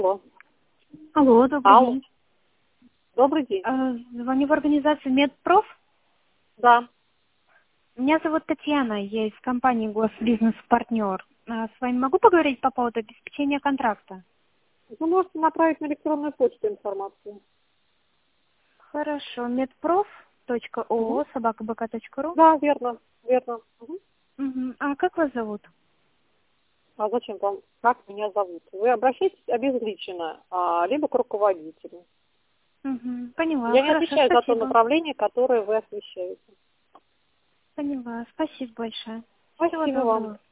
Алло. Алло, добрый Алло. день. Добрый день. Звоню в организацию Медпроф. Да. Меня зовут Татьяна, я из компании Госбизнес-партнер. С вами могу поговорить по поводу обеспечения контракта? Вы можете направить на электронную почту информацию. Хорошо. Медпроф.ооо@bk.ру. Да, верно. Верно. Мгм. А как вас зовут? А зачем вам? Как меня зовут? Вы обращаетесь обезличенно, либо к руководителю. Поняла. Я не Хорошо, отвечаю за то спасибо. направление, которое вы освещаете. Поняла. Спасибо большое. Всего Спасибо вам. доброго.